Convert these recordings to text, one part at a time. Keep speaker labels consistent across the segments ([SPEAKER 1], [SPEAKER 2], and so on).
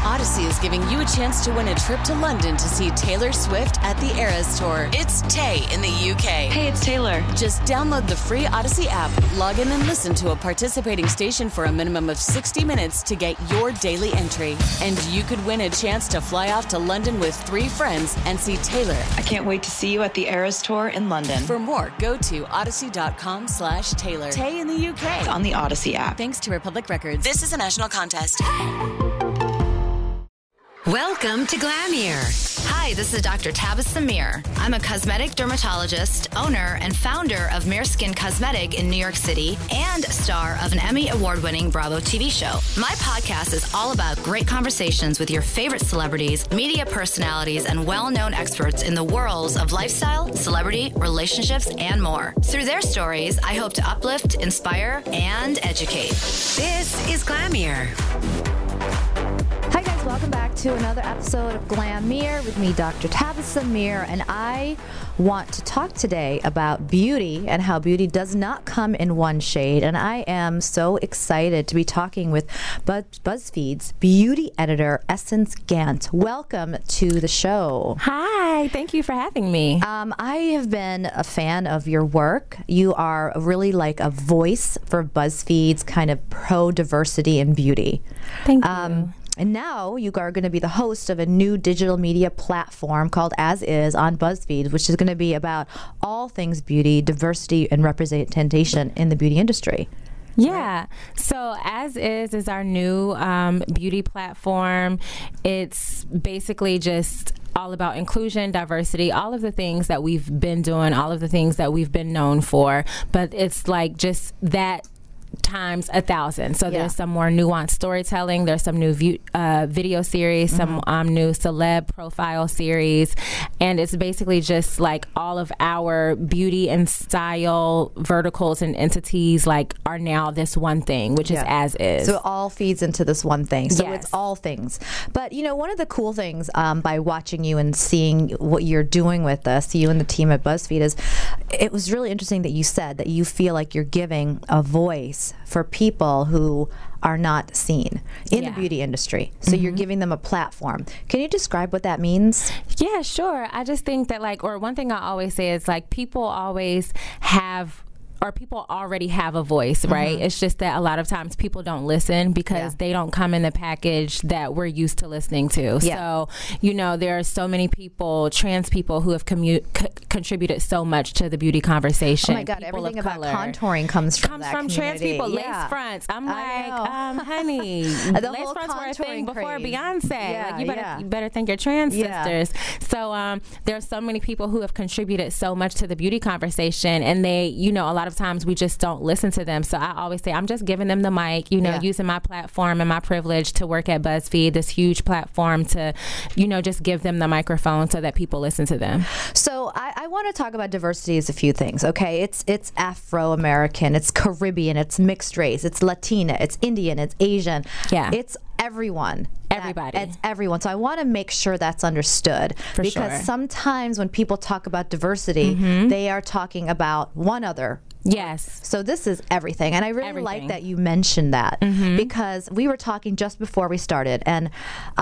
[SPEAKER 1] Odyssey is giving you a chance to win a trip to London to see Taylor Swift at the Eras Tour. It's Tay in the UK.
[SPEAKER 2] Hey, it's Taylor.
[SPEAKER 1] Just download the free Odyssey app, log in and listen to a participating station for a minimum of 60 minutes to get your daily entry. And you could win a chance to fly off to London with 3 friends and see Taylor.
[SPEAKER 2] I can't wait to see you at the Eras Tour in London.
[SPEAKER 1] For more, go to odyssey.com/Taylor. Tay in the UK.
[SPEAKER 2] It's on the Odyssey app.
[SPEAKER 1] Thanks to Republic Records. This is a national contest.
[SPEAKER 3] Welcome to Glamier. Hi, this is Dr. Tabitha Mir. I'm a cosmetic dermatologist, owner, and founder of Mir Skin Cosmetic in New York City, and star of an Emmy Award-winning Bravo TV show. My podcast is all about great conversations with your favorite celebrities, media personalities, and well-known experts in the worlds of lifestyle, celebrity, relationships, and more. Through their stories, I hope to uplift, inspire, and educate. This is Glamier.
[SPEAKER 4] Hi guys, welcome back to another episode of Glamier with me, Dr. Tabitha Mir, and I want to talk today about beauty and how beauty does not come in one shade. And I am so excited to be talking with BuzzFeed's beauty editor, Essence Gant. Welcome to the show.
[SPEAKER 5] Hi, thank you for having me.
[SPEAKER 4] I have been a fan of your work. You are really like a voice for BuzzFeed's kind of pro-diversity in beauty.
[SPEAKER 5] Thank you.
[SPEAKER 4] And now you are going to be the host of a new digital media platform called As Is on BuzzFeed, which is going to be about all things beauty, diversity, and representation in the beauty industry.
[SPEAKER 5] Yeah. So As Is our new beauty platform. It's basically just all about inclusion, diversity, all of the things that we've been doing, all of the things that we've been known for. But it's like just that times 1,000. So there's some more nuanced storytelling. There's some new video series, some new celeb profile series, and it's basically just like all of our beauty and style verticals and entities like are now this one thing, which is As Is.
[SPEAKER 4] So it all feeds into this one thing. So
[SPEAKER 5] Yes.
[SPEAKER 4] it's all things. But you know, one of the cool things by watching you and seeing what you're doing with us, you and the team at BuzzFeed, is it was really interesting that you said that you feel like you're giving a voice for people who are not seen in the beauty industry. So you're giving them a platform. Can you describe what that means?
[SPEAKER 5] Yeah, sure. I just think that one thing I always say is people always have, or people already have a voice, right? It's just that a lot of times people don't listen because they don't come in the package that we're used to listening to. So, there are so many people, trans people, who have contributed so much to the beauty conversation.
[SPEAKER 4] Oh my God,
[SPEAKER 5] people
[SPEAKER 4] everything about contouring comes from that community.
[SPEAKER 5] Trans people, lace fronts. I'm like, honey, lace fronts were a thing before Beyonce. You better thank your trans sisters. So there are so many people who have contributed so much to the beauty conversation, and they, a lot of times we just don't listen to them. So I always say I'm just giving them the mic, using my platform and my privilege to work at BuzzFeed, this huge platform, to, just give them the microphone so that people listen to them.
[SPEAKER 4] So I want to talk about diversity as a few things, okay? It's Afro-American, it's Caribbean, it's mixed race, it's Latina, it's Indian, it's Asian. Yeah. It's everyone.
[SPEAKER 5] Everybody.
[SPEAKER 4] It's everyone. So I want to make sure that's understood. Because sometimes when people talk about diversity, they are talking about one other.
[SPEAKER 5] Yes.
[SPEAKER 4] So this is everything. And I really like that you mentioned that because we were talking just before we started. And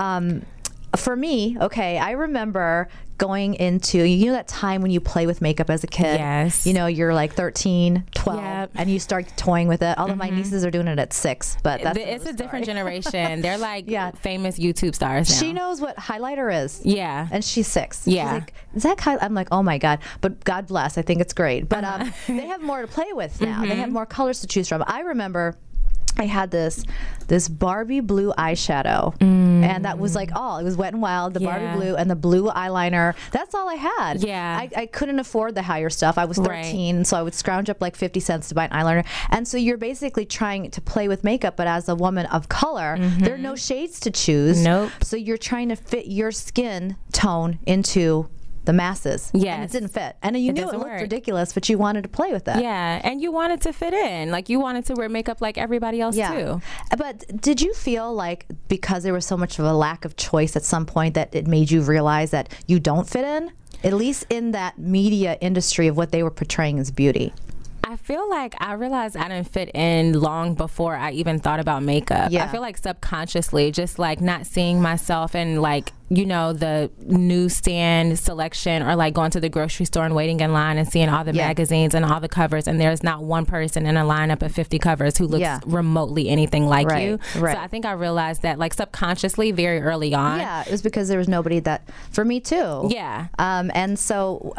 [SPEAKER 4] for me, I remember going into, that time when you play with makeup as a kid.
[SPEAKER 5] Yes.
[SPEAKER 4] You're like 13, 12, and you start toying with it. Although my nieces are doing it at 6, but that's
[SPEAKER 5] it's a different generation. They're like famous YouTube stars now.
[SPEAKER 4] She knows what highlighter is.
[SPEAKER 5] Yeah.
[SPEAKER 4] And she's 6.
[SPEAKER 5] Yeah.
[SPEAKER 4] She's like, is that I'm like, oh my God. But God bless, I think it's great. But they have more to play with now. They have more colors to choose from. I remember I had this Barbie blue eyeshadow, and that was like it was Wet n Wild, the Barbie blue, and the blue eyeliner. That's all I had.
[SPEAKER 5] Yeah.
[SPEAKER 4] I couldn't afford the higher stuff. I was 13, so I would scrounge up like 50 cents to buy an eyeliner. And so you're basically trying to play with makeup, but as a woman of color, there are no shades to choose.
[SPEAKER 5] Nope.
[SPEAKER 4] So you're trying to fit your skin tone into the masses.
[SPEAKER 5] Yes.
[SPEAKER 4] And it didn't fit. And you knew it looked ridiculous, but you wanted to play with that.
[SPEAKER 5] Yeah. And you wanted to fit in. Like, you wanted to wear makeup like everybody else, too.
[SPEAKER 4] But did you feel like because there was so much of a lack of choice at some point that it made you realize that you don't fit in? At least in that media industry of what they were portraying as beauty.
[SPEAKER 5] I feel like I realized I didn't fit in long before I even thought about makeup.
[SPEAKER 4] Yeah.
[SPEAKER 5] I feel like subconsciously, just like not seeing myself in like, you know, the newsstand selection or like going to the grocery store and waiting in line and seeing all the magazines and all the covers, and there's not one person in a lineup of 50 covers who looks remotely anything like you.
[SPEAKER 4] Right.
[SPEAKER 5] So I think I realized that like subconsciously very early on.
[SPEAKER 4] Yeah, it was because there was nobody that, for me too.
[SPEAKER 5] Yeah.
[SPEAKER 4] And so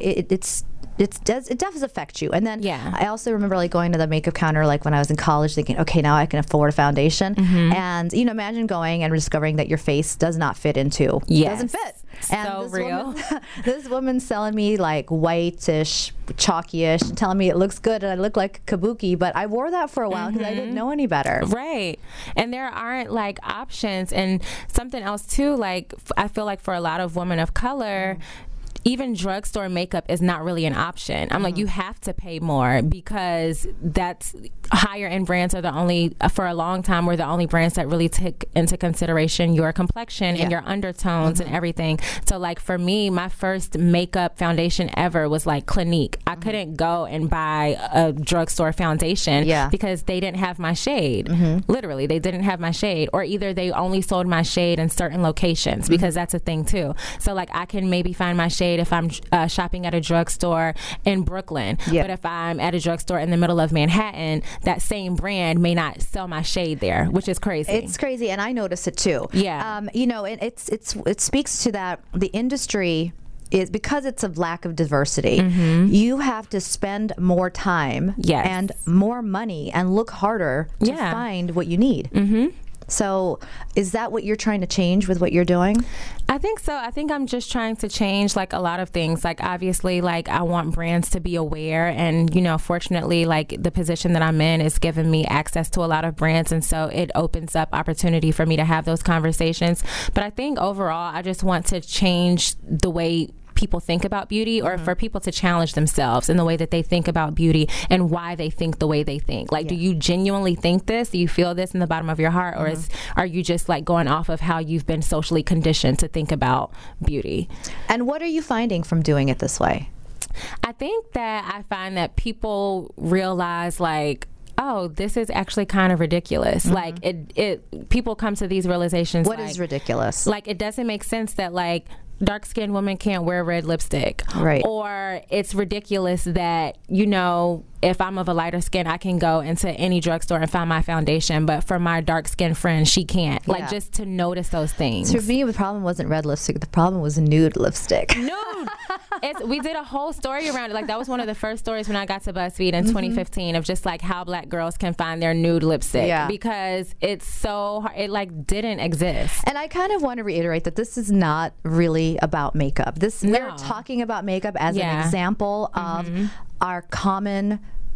[SPEAKER 4] it does affect you. And then I also remember like going to the makeup counter like when I was in college thinking, okay, now I can afford a foundation. And, you know, imagine going and discovering that your face does not fit into, doesn't fit. And
[SPEAKER 5] so
[SPEAKER 4] this
[SPEAKER 5] real.
[SPEAKER 4] This woman's selling me like whitish, chalky-ish, and telling me it looks good and I look like kabuki, but I wore that for a while because I didn't know any better.
[SPEAKER 5] Right. And there aren't like options. And something else too, like I feel like for a lot of women of color, even drugstore makeup is not really an option. I'm like, you have to pay more because that's higher end brands are the only, for a long time, were the only brands that really took into consideration your complexion and your undertones and everything. So like for me, my first makeup foundation ever was like Clinique. I couldn't go and buy a drugstore foundation because they didn't have my shade. Literally, they didn't have my shade, or either they only sold my shade in certain locations because that's a thing too. So like I can maybe find my shade if I'm shopping at a drugstore in Brooklyn, but if I'm at a drugstore in the middle of Manhattan, that same brand may not sell my shade there, which is crazy.
[SPEAKER 4] It's crazy, and I notice it too. You know, it speaks to that the industry is, because it's a lack of diversity, you have to spend more time and more money and look harder to find what you need. So is that what you're trying to change with what you're doing?
[SPEAKER 5] I think so. I think I'm just trying to change like a lot of things. Like obviously, like I want brands to be aware, and you know, fortunately, like the position that I'm in is giving me access to a lot of brands, and so it opens up opportunity for me to have those conversations. But I think overall, I just want to change the way people think about beauty, or for people to challenge themselves in the way that they think about beauty and why they think the way they think. Like, do you genuinely think this? Do you feel this in the bottom of your heart? Or are you just like going off of how you've been socially conditioned to think about beauty?
[SPEAKER 4] And what are you finding from doing it this way?
[SPEAKER 5] I think that I find that people realize like, oh, this is actually kind of ridiculous. Like people come to these realizations.
[SPEAKER 4] What is ridiculous?
[SPEAKER 5] Like it doesn't make sense that like dark-skinned women can't wear red lipstick.
[SPEAKER 4] Right.
[SPEAKER 5] Or it's ridiculous that, you know, if I'm of a lighter skin, I can go into any drugstore and find my foundation, but for my dark-skinned friend, she can't. Like, just to notice those things.
[SPEAKER 4] So for me, the problem wasn't red lipstick. The problem was nude lipstick.
[SPEAKER 5] Nude! We did a whole story around it. Like, that was one of the first stories when I got to BuzzFeed in 2015 of just, like, how black girls can find their nude lipstick.
[SPEAKER 4] Yeah.
[SPEAKER 5] Because it's so hard. It, like, didn't exist.
[SPEAKER 4] And I kind of want to reiterate that this is not really about makeup. We're talking about makeup as an example of our common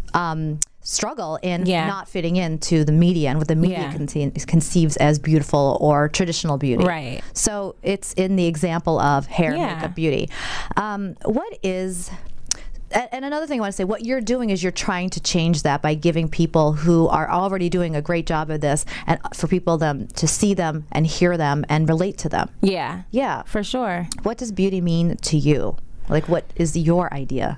[SPEAKER 4] struggle in not fitting into the media and what the media conceives as beautiful or traditional beauty.
[SPEAKER 5] Right.
[SPEAKER 4] So it's in the example of hair and makeup beauty. What is... And another thing I want to say, what you're doing is you're trying to change that by giving people who are already doing a great job of this, and for people to see them and hear them and relate to them.
[SPEAKER 5] Yeah.
[SPEAKER 4] Yeah.
[SPEAKER 5] For sure.
[SPEAKER 4] What does beauty mean to you? Like, what is your idea?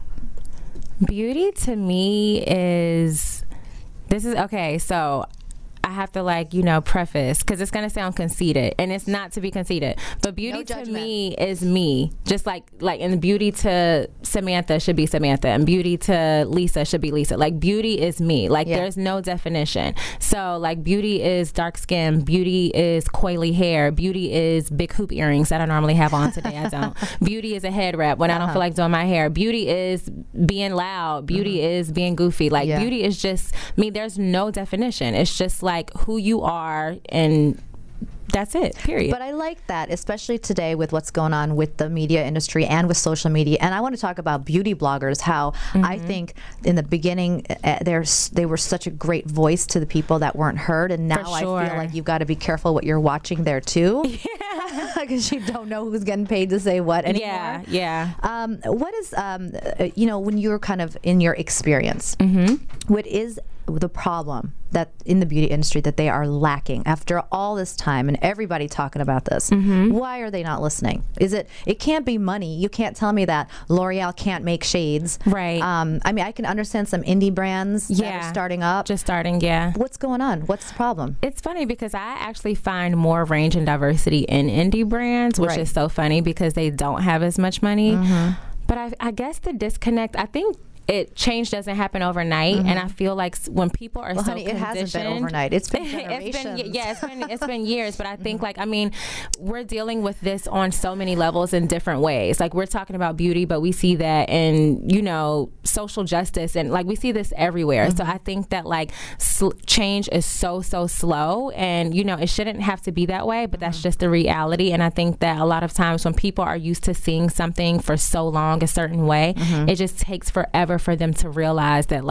[SPEAKER 5] Beauty to me is, okay, so I have to, like, you know, preface, because it's going to sound conceited, and it's not to be conceited, but beauty to me is me. Just like and beauty to Samantha should be Samantha, and beauty to Lisa should be Lisa. Like, beauty is me. Like, there's no definition. So, like, beauty is dark skin, beauty is coily hair, beauty is big hoop earrings that I normally have on today. I don't. Beauty is a head wrap when I don't feel like doing my hair. Beauty is being loud. Beauty is being goofy. Like, beauty is just me. There's no definition. It's just like who you are, and that's it, period.
[SPEAKER 4] But I like that, especially today with what's going on with the media industry and with social media. And I want to talk about beauty bloggers, how I think in the beginning they were such a great voice to the people that weren't heard, and now I feel like you've got to be careful what you're watching there too. Because you don't know who's getting paid to say what anymore. What is you know, when you're kind of in your experience, what is the problem that in the beauty industry that they are lacking after all this time and everybody talking about this? Why are they not listening? It can't be money. You can't tell me that L'Oreal can't make shades.
[SPEAKER 5] Right.
[SPEAKER 4] I mean, I can understand some indie brands that are starting up.
[SPEAKER 5] Just starting, yeah.
[SPEAKER 4] What's going on? What's the problem?
[SPEAKER 5] It's funny because I actually find more range and diversity in indie brands, which is so funny because they don't have as much money. But I guess the disconnect, I think change doesn't happen overnight, and I feel like when people are
[SPEAKER 4] honey, it hasn't been overnight. It's been generations.
[SPEAKER 5] it's been years. But I think we're dealing with this on so many levels in different ways. Like, we're talking about beauty, but we see that in social justice, and like we see this everywhere. So I think that change is so slow, and it shouldn't have to be that way. But that's just the reality. And I think that a lot of times when people are used to seeing something for so long a certain way, it just takes forever for them to realize that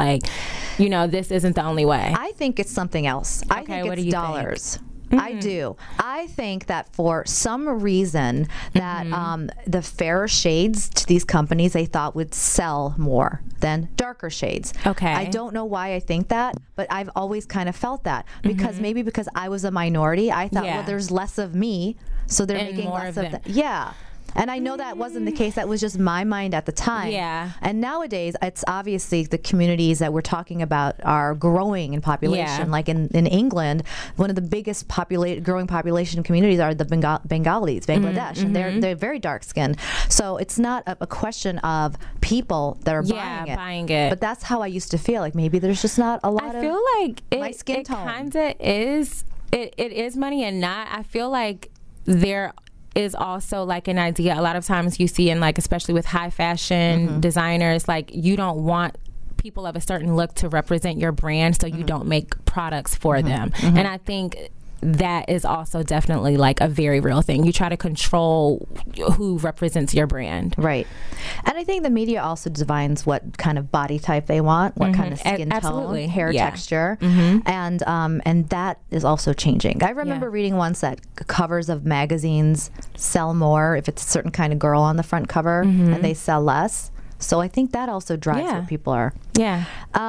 [SPEAKER 5] this isn't the only way.
[SPEAKER 4] I think it's something else. I think it's dollars. I do. I think that for some reason that the fairer shades to these companies they thought would sell more than darker shades.
[SPEAKER 5] Okay.
[SPEAKER 4] I don't know why I think that, but I've always kind of felt that because maybe because I was a minority, I thought, well, there's less of me, so they're making
[SPEAKER 5] more
[SPEAKER 4] less
[SPEAKER 5] of
[SPEAKER 4] of
[SPEAKER 5] them.
[SPEAKER 4] them. Yeah. And I know that wasn't the case. That was just my mind at the time.
[SPEAKER 5] Yeah.
[SPEAKER 4] And nowadays, it's obviously the communities that we're talking about are growing in population.
[SPEAKER 5] Yeah.
[SPEAKER 4] Like in England, one of the biggest growing population communities are the Bengalis, Bangladesh, and they're very dark skinned. So it's not a question of people that are buying it. But that's how I used to feel. Like maybe there's just not a lot of.
[SPEAKER 5] I feel like
[SPEAKER 4] my skin tone.
[SPEAKER 5] Kind of is. It is money and not. I feel like there is also like an idea a lot of times you see in especially with high fashion designers, you don't want people of a certain look to represent your brand, so you don't make products for them. And I think that is also definitely a very real thing. You try to control who represents your brand.
[SPEAKER 4] Right. And I think the media also defines what kind of body type they want, what kind of skin tone, hair texture. And that is also changing. I remember reading once that covers of magazines sell more if it's a certain kind of girl on the front cover and they sell less. So I think that also drives what people are.
[SPEAKER 5] Yeah.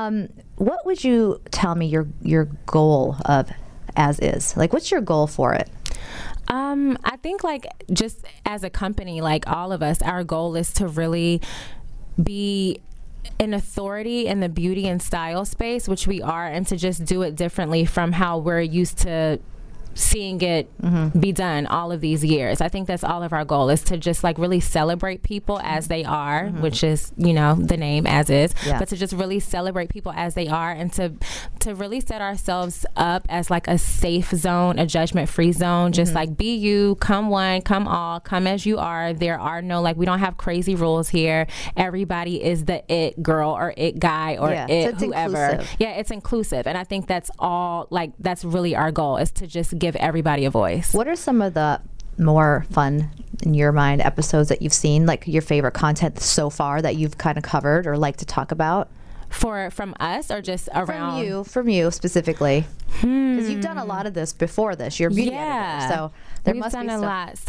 [SPEAKER 4] What would you tell me your goal of As Is? What's your goal for it?
[SPEAKER 5] I think just as a company, all of us, our goal is to really be an authority in the beauty and style space, which we are, and to just do it differently from how we're used to seeing it be done all of these years. I think that's all of our goal, is to just really celebrate people as they are, which is the name As Is, but to just really celebrate people as they are, and to really set ourselves up as a safe zone, a judgment-free zone. Just be you, come one, come all, come as you are. There are no we don't have crazy rules here. Everybody is the it girl or it guy or it whoever.
[SPEAKER 4] Inclusive.
[SPEAKER 5] Yeah, it's inclusive, and I think that's all. That's really our goal, is to just give everybody a voice.
[SPEAKER 4] What are some of the more fun, in your mind, episodes that you've seen, your favorite content so far that you've kind of covered or like to talk about?
[SPEAKER 5] From us or just around?
[SPEAKER 4] From you specifically. Because you've done a lot of this before this. You're a beauty editor, so
[SPEAKER 5] we've done a lot.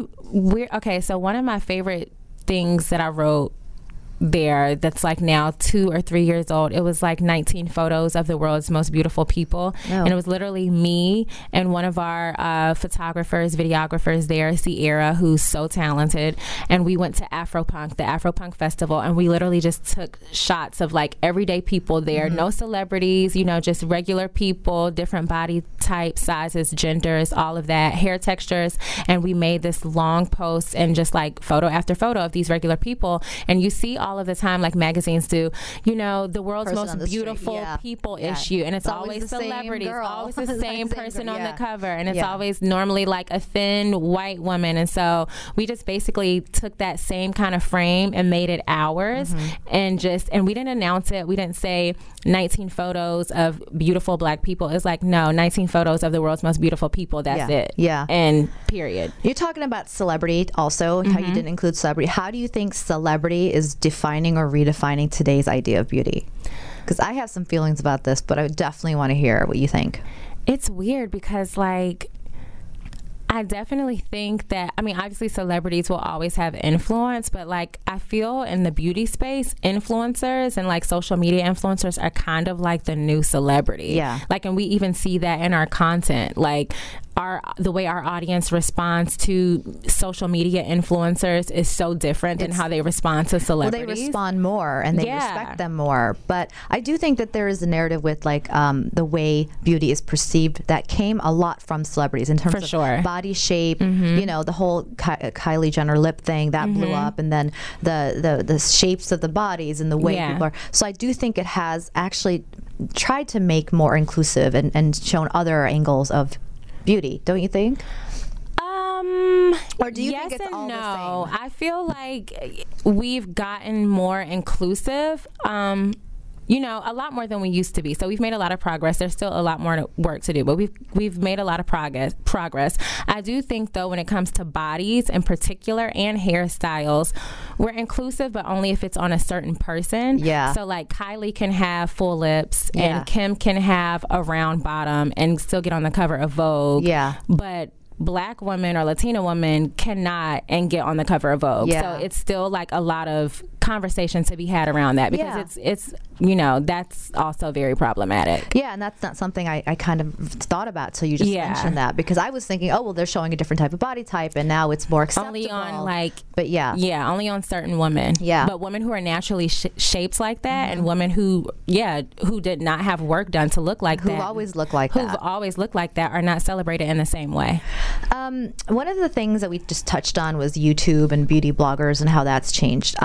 [SPEAKER 5] So one of my favorite things that I wrote there that's now 2 or 3 years old, it was 19 photos of the world's most beautiful people. And it was literally me and one of our photographers, videographers there, Sierra, who's so talented, and we went to Afropunk, the Afropunk festival, and we literally just took shots of everyday people there, no celebrities, just regular people, different body types, sizes, genders, all of that, hair textures, and we made this long post and just photo after photo of these regular people. And you see all of the time, magazines do, the world's most beautiful people issue, and it's always celebrities, always the same person on the cover, and it's always normally a thin white woman. And so we just basically took that same kind of frame and made it ours, and we didn't announce it. We didn't say 19 photos of beautiful black people. It's no, 19 photos of the world's most beautiful people. That's it.
[SPEAKER 4] Yeah.
[SPEAKER 5] And period.
[SPEAKER 4] You're talking about celebrity also, how you didn't include celebrity. How do you think celebrity is defining or redefining today's idea of beauty? Because I have some feelings about this, but I definitely want to hear what you think.
[SPEAKER 5] It's weird because I definitely think that, I mean, obviously celebrities will always have influence, but like I feel in the beauty space, influencers and like social media influencers are kind of like the new celebrity.
[SPEAKER 4] Yeah.
[SPEAKER 5] Like, and we even see that in our content. Like, the way our audience responds to social media influencers is so different than how they respond to celebrities.
[SPEAKER 4] Well, they respond more and they respect them more. But I do think that there is a narrative with like the way beauty is perceived that came a lot from celebrities in terms of body shape. You know, the whole Kylie Jenner lip thing that blew up, and then the shapes of the bodies and the way people are. So I do think it has actually tried to make more inclusive and shown other angles of beauty, don't you think? Or do you think it's all the same?
[SPEAKER 5] I feel like we've gotten more inclusive. You know, a lot more than we used to be. So we've made a lot of progress. There's still a lot more work to do, but we've made a lot of progress. I do think, though, when it comes to bodies in particular and hairstyles, we're inclusive, but only if it's on a certain person.
[SPEAKER 4] Yeah.
[SPEAKER 5] So like Kylie can have full lips, and Kim can have a round bottom and still get on the cover of Vogue.
[SPEAKER 4] Yeah.
[SPEAKER 5] But Black women or Latina women cannot and get on the cover of Vogue. So it's still like a lot of conversation to be had around that, because it's you know, that's also very problematic.
[SPEAKER 4] Yeah, and that's not something I kind of thought about till you just mentioned that, because I was thinking, oh, well, they're showing a different type of body type and now it's more acceptable.
[SPEAKER 5] Only on like,
[SPEAKER 4] but
[SPEAKER 5] only on certain women.
[SPEAKER 4] Yeah.
[SPEAKER 5] But women who are naturally shaped like that, and women who did not have work done to look like that.
[SPEAKER 4] Who've always looked like that.
[SPEAKER 5] Who've always looked like that are not celebrated in the same way.
[SPEAKER 4] One of the things that we just touched on was YouTube and beauty bloggers and how that's changed.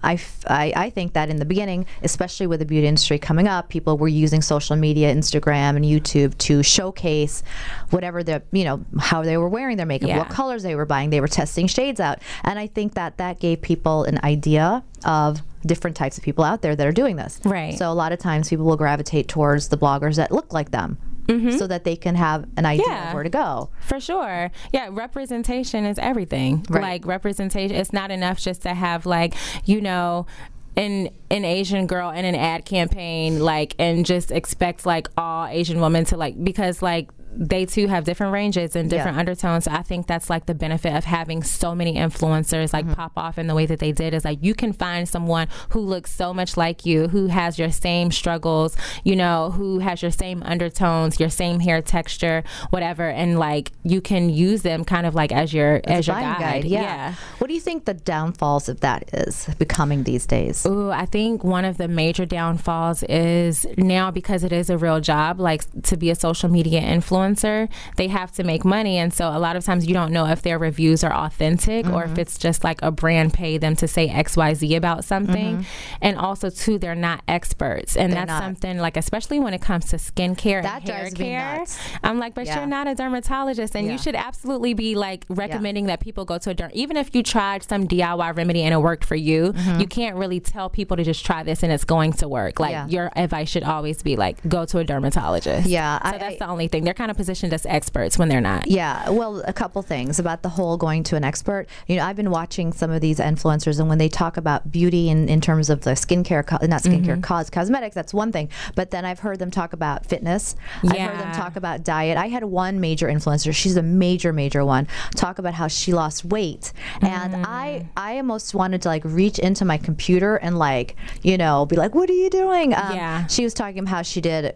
[SPEAKER 4] I think that in the beginning, especially with the beauty industry coming up, people were using social media, Instagram and YouTube to showcase whatever how they were wearing their makeup, what colors they were buying. They were testing shades out. And I think that gave people an idea of different types of people out there that are doing this.
[SPEAKER 5] Right.
[SPEAKER 4] So a lot of times people will gravitate towards the bloggers that look like them. So that they can have an idea of where to go.
[SPEAKER 5] For sure. Yeah, representation is everything.
[SPEAKER 4] Right.
[SPEAKER 5] Like, representation, it's not enough just to have, like, you know, an Asian girl in an ad campaign, like, and just expect, like, all Asian women to, like, because, like, they too have different ranges and different undertones. So I think that's like the benefit of having so many influencers like pop off in the way that they did, is like you can find someone who looks so much like you, who has your same struggles, you know, who has your same undertones, your same hair texture, whatever, and like you can use them kind of like as your guide. Yeah.
[SPEAKER 4] What do you think the downfalls of that is becoming these days?
[SPEAKER 5] Ooh, I think one of the major downfalls is now, because it is a real job, like to be a social media influencer, they have to make money, and so a lot of times you don't know if their reviews are authentic or if it's just like a brand paid them to say XYZ about something. And also too, they're not experts, and that's something like, especially when it comes to skincare and hair care, I'm like, but you're not a dermatologist, and you should absolutely be like recommending that people go to a derm. Even if you tried some DIY remedy and it worked for you, you can't really tell people to just try this and it's going to work. Like your advice should always be like, go to a dermatologist. So that's the only thing. They're kind of positioned as experts when they're not. Yeah,
[SPEAKER 4] well, a couple things about the whole going to an expert. You know, I've been watching some of these influencers, and when they talk about beauty in terms of the skincare, not skincare, cosmetics, that's one thing. But then I've heard them talk about fitness. I've heard them talk about diet. I had one major influencer, she's a major one, talk about how she lost weight. And I almost wanted to like reach into my computer and like, you know, be like, what are you doing? She was talking about how she did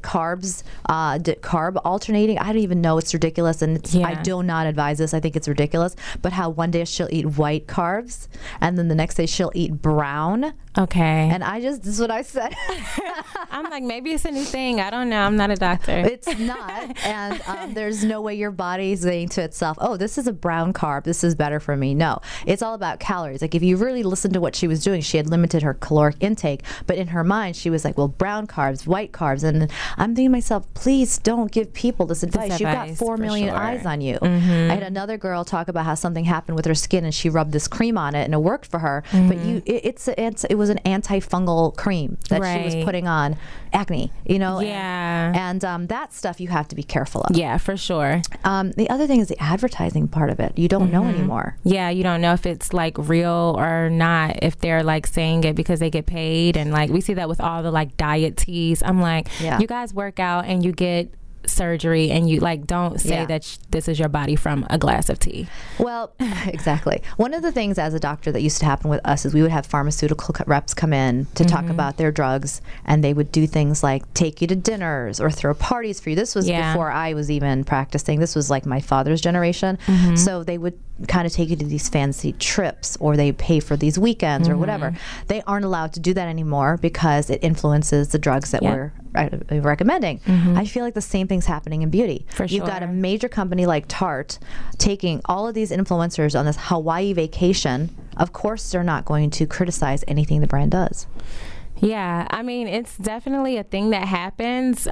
[SPEAKER 4] carb alternating. I don't even know, it's ridiculous, and I do not advise this. I think it's ridiculous. But how one day she'll eat white carbs, and then the next day she'll eat brown.
[SPEAKER 5] Okay.
[SPEAKER 4] And this is what I said.
[SPEAKER 5] I'm like, maybe it's a new thing. I don't know. I'm not a doctor.
[SPEAKER 4] It's not. And there's no way your body's saying to itself, oh, this is a brown carb, this is better for me. No, it's all about calories. Like, if you really listen to what she was doing, she had limited her caloric intake, but in her mind she was like, well, brown carbs, white carbs. And I'm thinking to myself, please don't give people this advice. You've got 4 million eyes on you. I had another girl talk about how something happened with her skin and she rubbed this cream on it and it worked for her, but it was an antifungal cream that she was putting on acne, you know. And that stuff you have to be careful of.
[SPEAKER 5] Yeah, for sure.
[SPEAKER 4] The other thing is the advertising part of it. You don't know anymore.
[SPEAKER 5] Yeah, you don't know if it's like real or not, if they're like saying it because they get paid. And like we see that with all the like diet teas. I'm like, you guys work out and you get surgery, and you like don't say that this is your body from a glass of tea.
[SPEAKER 4] Well, exactly. One of the things as a doctor that used to happen with us is we would have pharmaceutical reps come in to talk about their drugs, and they would do things like take you to dinners or throw parties for you. This was before I was even practicing. This was like my father's generation. So they would kind of take you to these fancy trips, or they pay for these weekends or whatever. They aren't allowed to do that anymore because it influences the drugs that we're recommending. I feel like the same thing's happening in beauty. You've got a major company like Tarte taking all of these influencers on this Hawaii vacation. Of course, they're not going to criticize anything the brand does.
[SPEAKER 5] Yeah, I mean, it's definitely a thing that happens.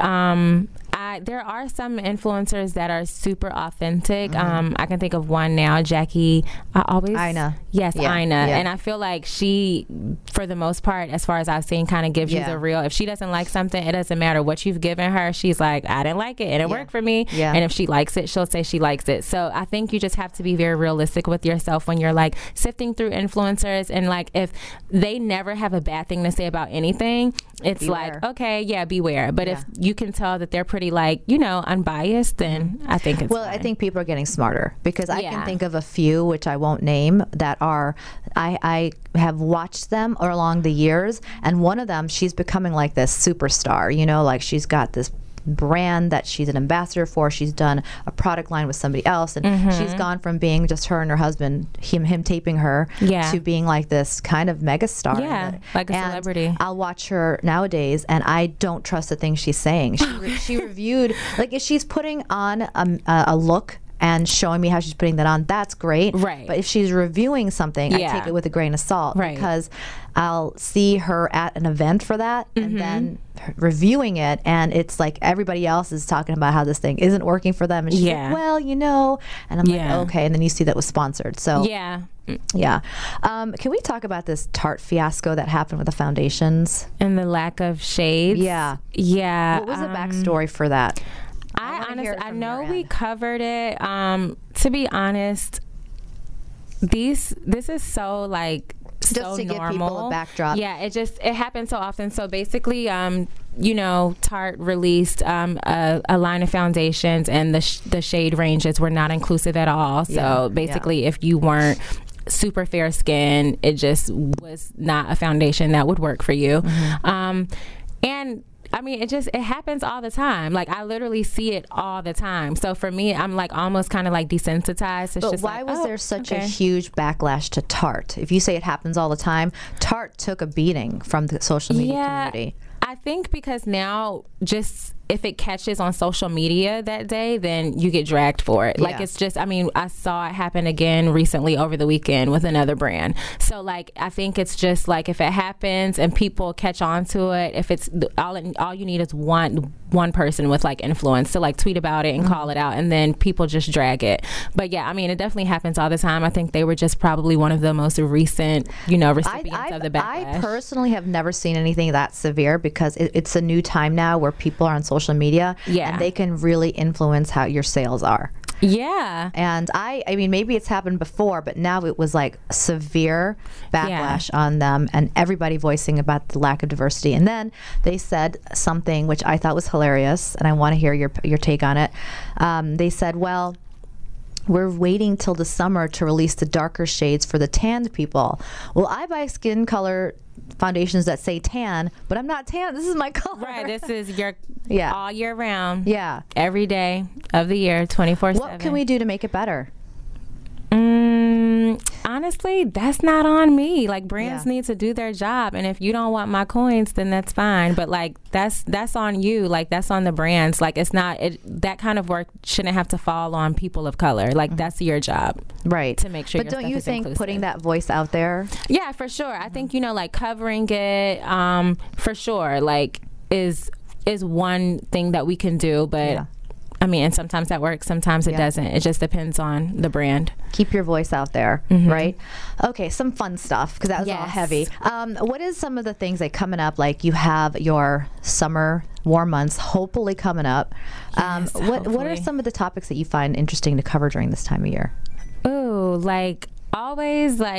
[SPEAKER 5] There are some influencers that are super authentic. I can think of one now, Jackie.
[SPEAKER 4] Ina.
[SPEAKER 5] Yes, Ina. Yeah. And I feel like she, for the most part, as far as I've seen, kind of gives you the real. If she doesn't like something, it doesn't matter what you've given her. She's like, I didn't like it, and it worked for me. Yeah. And if she likes it, she'll say she likes it. So I think you just have to be very realistic with yourself when you're like sifting through influencers, and like if they never have a bad thing to say about anything, it's beware. Like, okay, yeah, beware. But if you can tell that they're pretty like, you know, unbiased, then I think it's fine.
[SPEAKER 4] I think people are getting smarter, because I can think of a few, which I won't name, that are, I have watched them along the years, and one of them, she's becoming like this superstar, you know, like she's got this brand that she's an ambassador for. She's done a product line with somebody else, and she's gone from being just her and her husband, him taping her, to being like this kind of mega star.
[SPEAKER 5] Yeah, like a celebrity.
[SPEAKER 4] I'll watch her nowadays, and I don't trust the things she's saying. She reviewed, like if she's putting on a look and showing me how she's putting that on, that's great.
[SPEAKER 5] Right.
[SPEAKER 4] But if she's reviewing something, I take it with a grain of salt, because I'll see her at an event for that, and then reviewing it, and it's like everybody else is talking about how this thing isn't working for them, and she's like, well, you know, and I'm like, okay, and then you see that was sponsored. So can we talk about this Tarte fiasco that happened with the foundations
[SPEAKER 5] and the lack of shades?
[SPEAKER 4] What was the backstory for that?
[SPEAKER 5] I know we covered it. To be honest, this is so like
[SPEAKER 4] just
[SPEAKER 5] so
[SPEAKER 4] to
[SPEAKER 5] normal.
[SPEAKER 4] Give people a backdrop.
[SPEAKER 5] Yeah, it happens so often. So basically, you know, Tarte released a line of foundations, and the shade ranges were not inclusive at all. So basically, if you weren't super fair skin, it just was not a foundation that would work for you. And I mean, it happens all the time. Like, I literally see it all the time. So for me, I'm like almost kind of like desensitized. It's
[SPEAKER 4] but why was there such a huge backlash to Tarte? If you say it happens all the time, Tarte took a beating from the social media community.
[SPEAKER 5] I think because now, just if it catches on social media that day, then you get dragged for it. Like, it's just, I mean, I saw it happen again recently over the weekend with another brand. So, like, I think it's just like if it happens and people catch on to it, if it's all you need is one person with like influence to like tweet about it and call it out, and then people just drag it. But yeah, I mean, it definitely happens all the time. I think they were just probably one of the most recent, you know, recipients of the backlash.
[SPEAKER 4] I personally have never seen anything that severe, because it's a new time now where people are on social media, and they can really influence how your sales are.
[SPEAKER 5] Yeah.
[SPEAKER 4] And I mean, maybe it's happened before, but now it was like severe backlash on them, and everybody voicing about the lack of diversity. And then they said something which I thought was hilarious, and I want to hear your take on it. They said, well, we're waiting till the summer to release the darker shades for the tanned people. Well, I buy skin color foundations that say tan, but I'm not tan. This is my color.
[SPEAKER 5] Right. This is your all year round.
[SPEAKER 4] Yeah.
[SPEAKER 5] Every day of the year, 24/7.
[SPEAKER 4] What can we do to make it better?
[SPEAKER 5] Honestly, that's not on me. Like, brands need to do their job, and if you don't want my coins, then that's fine. But like, that's on you. Like, that's on the brands. Like, it's not that kind of work shouldn't have to fall on people of color. Like, that's your job,
[SPEAKER 4] right?
[SPEAKER 5] To make sure.
[SPEAKER 4] But don't you think putting that voice out there?
[SPEAKER 5] Yeah, for sure. I think, you know, like covering it, for sure, like is one thing that we can do, but. I mean, and sometimes that works, sometimes it doesn't. It just depends on the brand.
[SPEAKER 4] Keep your voice out there, right? Okay, some fun stuff, because that was all heavy. What is some of the things that coming up? Like, you have your summer warm months hopefully coming up. What are some of the topics that you find interesting to cover during this time of year?
[SPEAKER 5] Ooh, like always, like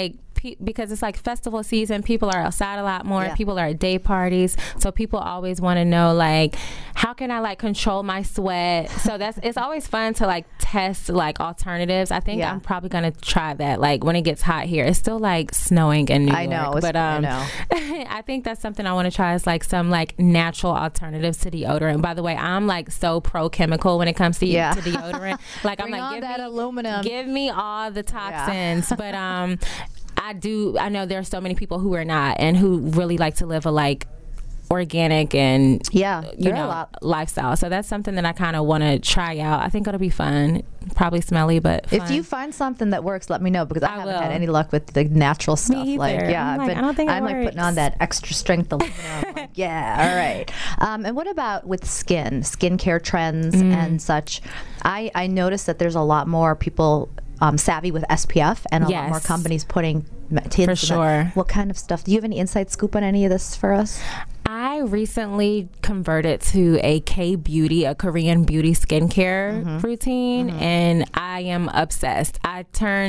[SPEAKER 5] because it's like festival season, people are outside a lot more.
[SPEAKER 4] Yeah.
[SPEAKER 5] People are at day parties, so people always want to know like, how can I like control my sweat? So it's always fun to like test like alternatives. I think I'm probably gonna try that. Like when it gets hot here, it's still like snowing in New York. I know. I think that's something I want to try, is like some like natural alternatives to deodorant. By the way, I'm like so pro chemical when it comes to deodorant. Like I'm like,
[SPEAKER 4] give me aluminum.
[SPEAKER 5] Give me all the toxins. But I know there are so many people who are not, and who really like to live a like organic and lifestyle. So that's something that I kind of want to try out. I think it'll be fun. Probably smelly, but fun.
[SPEAKER 4] If you find something that works, let me know, because I haven't had any luck with the natural stuff.
[SPEAKER 5] Me either.
[SPEAKER 4] Like, yeah,
[SPEAKER 5] I don't think
[SPEAKER 4] I'm like putting on that extra strength aluminum. Like, yeah, all right. And what about with skincare trends and such? I noticed that there's a lot more people savvy with SPF, and a lot more companies putting tints.
[SPEAKER 5] For sure.
[SPEAKER 4] What kind of stuff? Do you have any inside scoop on any of this for us?
[SPEAKER 5] I recently converted to a K-beauty, a Korean beauty skincare routine, and I am obsessed. I'm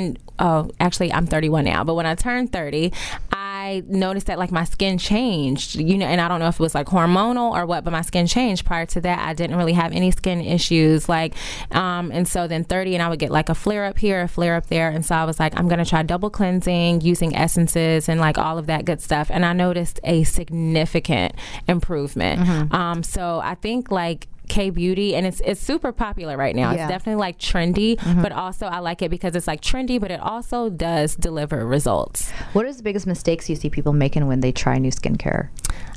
[SPEAKER 5] 31 now, but when I turned 30, I noticed that like my skin changed, and I don't know if it was like hormonal or what, but my skin changed. Prior to that, I didn't really have any skin issues, and so then 30, and I would get like a flare up here, a flare up there, and so I was like, I'm gonna try double cleansing, using essences and like all of that good stuff, and I noticed a significant improvement. So I think like K-beauty, and it's super popular right now. It's definitely like trendy, but also I like it because it's like trendy, but it also does deliver results.
[SPEAKER 4] What is the biggest mistakes you see people making when they try new skincare?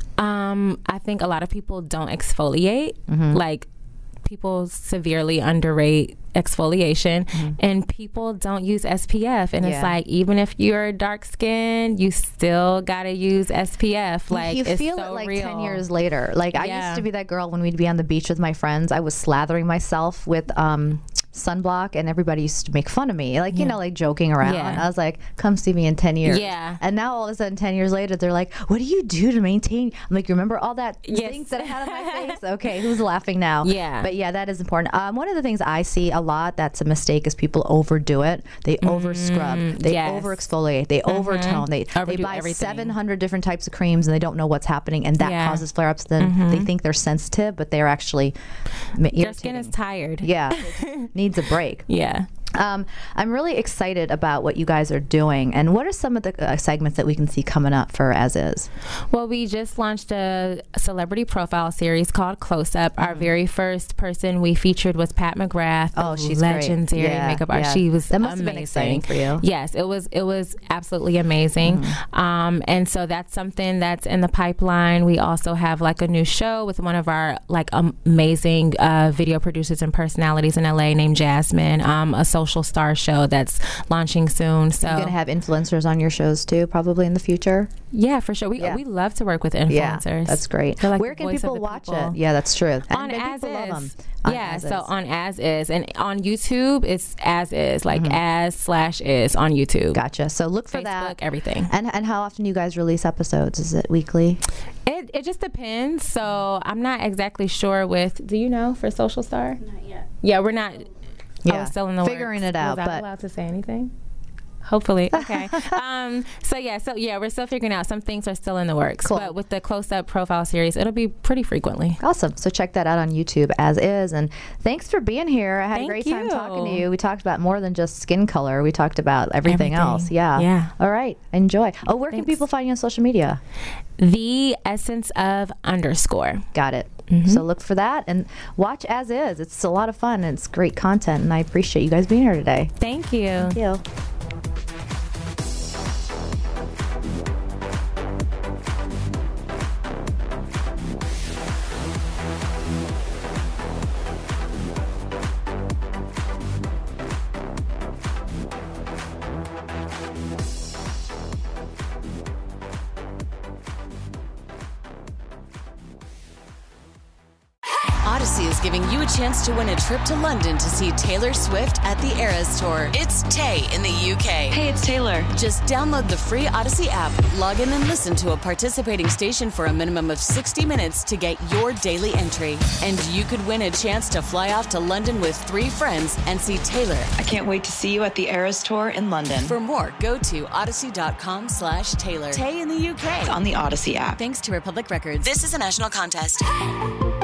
[SPEAKER 5] I think a lot of people don't exfoliate. Like, people severely underrate exfoliation, and people don't use SPF, and it's like, even if you're dark skinned, you still gotta use SPF. Like,
[SPEAKER 4] you
[SPEAKER 5] it's
[SPEAKER 4] feel
[SPEAKER 5] so
[SPEAKER 4] it like
[SPEAKER 5] real.
[SPEAKER 4] 10 years later. Like, I used to be that girl when we'd be on the beach with my friends. I was slathering myself with sunblock, and everybody used to make fun of me, like, like joking around. I was like, come see me in 10 years. And now all of a sudden 10 years later, they're like, what do you do to maintain? I'm like, you remember all that things that I had on my face? Okay, who's laughing now? But yeah, that is important. One of the things I see a lot that's a mistake is people overdo it. They over scrub, they over exfoliate, they overtone, they buy everything. 700 different types of creams, and they don't know what's happening, and that causes flare-ups. Then they think they're sensitive, but they're actually
[SPEAKER 5] their skin is tired.
[SPEAKER 4] Needs a break. I'm really excited about what you guys are doing. And what are some of the segments that we can see coming up for As Is?
[SPEAKER 5] Well, we just launched a celebrity profile series called Close Up. Our very first person we featured was Pat McGrath.
[SPEAKER 4] Oh, she's
[SPEAKER 5] legendary makeup artist. She was
[SPEAKER 4] that must
[SPEAKER 5] amazing.
[SPEAKER 4] Have been exciting for you.
[SPEAKER 5] Yes, it was absolutely amazing. And so that's something that's in the pipeline. We also have like a new show with one of our like amazing video producers and personalities in LA named Jasmine, a social star show that's launching soon. So
[SPEAKER 4] you're gonna have influencers on your shows too, probably in the future.
[SPEAKER 5] Yeah, for sure. We love to work with influencers.
[SPEAKER 4] That's great.
[SPEAKER 5] Like,
[SPEAKER 4] where can people watch it? Yeah, that's true.
[SPEAKER 5] On As Is. So on As Is, and on YouTube it's As Is, like as/is on YouTube.
[SPEAKER 4] Gotcha. So look for
[SPEAKER 5] Facebook,
[SPEAKER 4] that.
[SPEAKER 5] Everything.
[SPEAKER 4] And how often do you guys release episodes? Is it weekly?
[SPEAKER 5] It just depends. So I'm not exactly sure with. Do you know for Social Star?
[SPEAKER 6] Not yet.
[SPEAKER 5] Yeah, we're not.
[SPEAKER 4] Yeah,
[SPEAKER 5] still in the
[SPEAKER 4] figuring
[SPEAKER 5] works.
[SPEAKER 4] it out.
[SPEAKER 5] Was I allowed to say anything? Hopefully. Okay. We're still figuring out. Some things are still in the works.
[SPEAKER 4] Cool.
[SPEAKER 5] But with the Close Up profile series, it'll be pretty frequently.
[SPEAKER 4] Awesome. So check that out on YouTube, As Is. And thanks for being here. I had a great time talking to you. We talked about more than just skin color. We talked about everything else. Yeah. All right. Enjoy. Oh, where can people find you on social media?
[SPEAKER 5] The Essence of _
[SPEAKER 4] Got it. So look for that and watch As Is. It's a lot of fun and it's great content, and I appreciate you guys being here today.
[SPEAKER 5] Thank you.
[SPEAKER 4] Thank you.
[SPEAKER 1] Odyssey is giving you a chance to win a trip to London to see Taylor Swift at the Eras Tour. It's Tay in the UK.
[SPEAKER 2] Hey, it's Taylor.
[SPEAKER 1] Just download the free Odyssey app, log in and listen to a participating station for a minimum of 60 minutes to get your daily entry. And you could win a chance to fly off to London with 3 friends and see Taylor.
[SPEAKER 2] I can't wait to see you at the Eras Tour in London.
[SPEAKER 1] For more, go to odyssey.com/Taylor. Tay in the UK.
[SPEAKER 2] On the Odyssey app.
[SPEAKER 1] Thanks to Republic Records. This is a national contest.